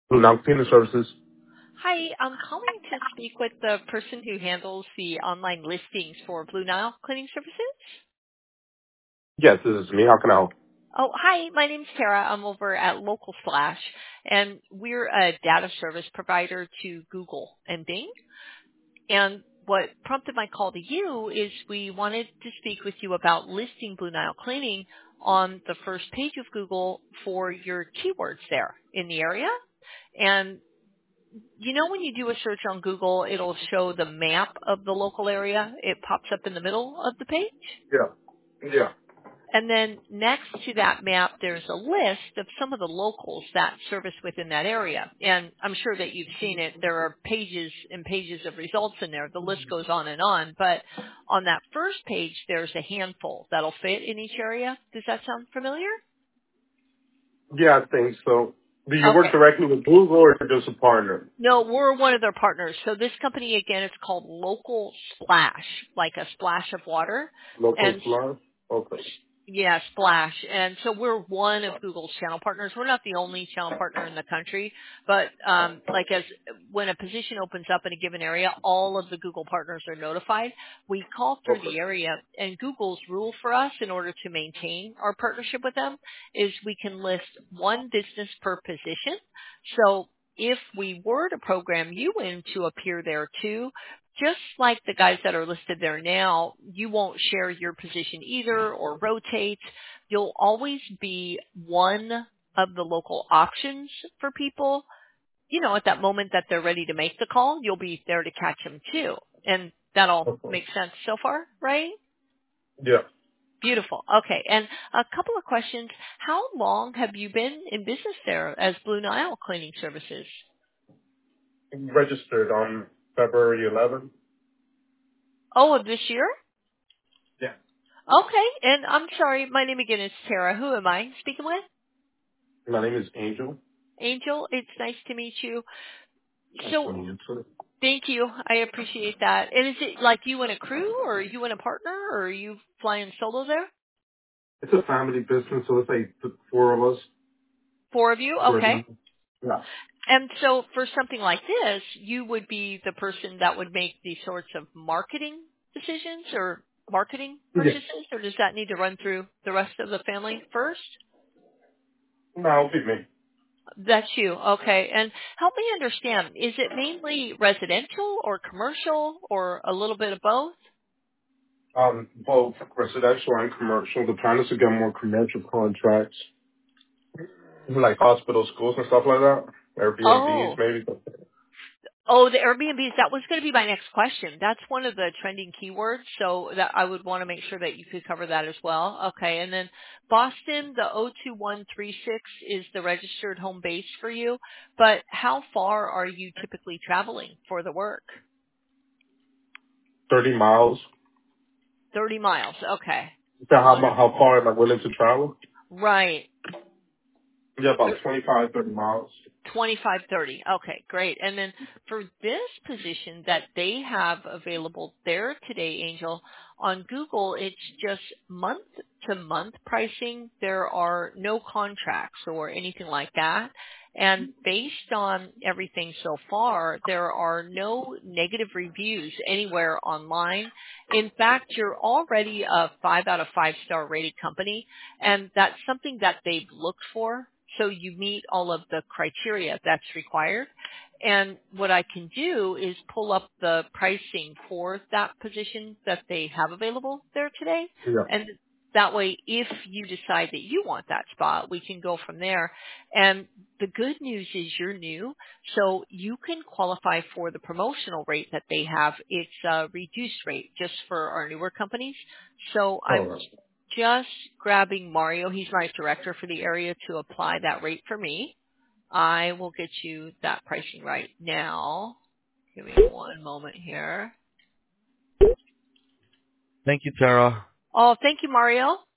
Now, cleaning services. Hi, I'm calling to speak with the person who handles the online listings for Blue Nile Cleaning Services. Yes, this is me. How can I help? Oh, hi, my name's Tara. I'm over at Local Slash, and we're a data service provider to Google and Bing. And what prompted my call to you is we wanted to speak with you about listing Blue Nile Cleaning on the first page of Google for your keywords there in the area. And you know when you do a search on Google, it'll show the map of the local area. It pops up in the middle of the page. Yeah. Yeah. And then next to that map, there's a list of some of the locals that service within that area. And I'm sure that you've seen it. There are pages and pages of results in there. The list goes on and on. But on that first page, there's a handful that'll fit in each area. Does that sound familiar? Yeah, I think so. Do you work Okay. directly with Google or just a partner? No, we're one of their partners. So this company, again, it's called Local Splash, like a splash of water. Local And Slash? Okay. yeah, Splash. And so we're one of Google's channel partners. We're not the only channel partner in the country, but like as when a position opens up in a given area, all of the Google partners are notified. We call through Okay. the area, and Google's rule for us in order to maintain our partnership with them is we can list one business per position. So if we were to program you in to appear there too, just like the guys that are listed there now, you won't share your position either or rotate. You'll always be one of the local options for people. You know, at that moment that they're ready to make the call, you'll be there to catch them too. And that all Okay. makes sense so far, right? Yeah. Beautiful. Okay. And a couple of questions. How long have you been in business there as Blue Nile Cleaning Services? Registered on February 11th. Oh, of this year? Yeah. Okay. And I'm sorry, my name again is Tara. Who am I speaking with? My name is Angel. Angel. It's nice to meet you. Nice to So meet you too. thank you. I appreciate that. And is it like you and a crew or are you and a partner or are you flying solo there? It's a family business, so it's like four of us. Four of you? Four Okay. members. Yeah. And so for something like this, you would be the person that would make these sorts of marketing decisions or marketing Yeah. purchases, or does that need to run through the rest of the family first? No, it'll be me. That's you. Okay. And help me understand, is it mainly residential or commercial or a little bit of both? Both residential and commercial. The plan is to get more commercial contracts, like hospitals, schools, and stuff like that. Airbnbs, Oh. maybe. Oh, the Airbnbs, that was going to be my next question. That's one of the trending keywords, so that I would want to make sure that you could cover that as well. Okay. And then Boston, the 02136 is the registered home base for you, but how far are you typically traveling for the work? 30 miles. 30 miles. Okay. So Wonderful. how far am I willing to travel? Right. Yeah, about 25, 30 miles. 2530. Okay, great. And then for this position that they have available there today, Angel, on Google, it's just month to month pricing. There are no contracts or anything like that. And based on everything so far, there are no negative reviews anywhere online. In fact, you're already a 5 out of 5 star rated company, and that's something that they've looked for. So you meet all of the criteria that's required. And what I can do is pull up the pricing for that position that they have available there today. Yeah. And that way, if you decide that you want that spot, we can go from there. And the good news is you're new, so you can qualify for the promotional rate that they have. It's a reduced rate just for our newer companies. So All I'm right. just grabbing Mario. He's my director for the area to apply that rate for me. I will get you that pricing right now. Give me one moment here. Thank you, Tara. Oh, thank you, Mario.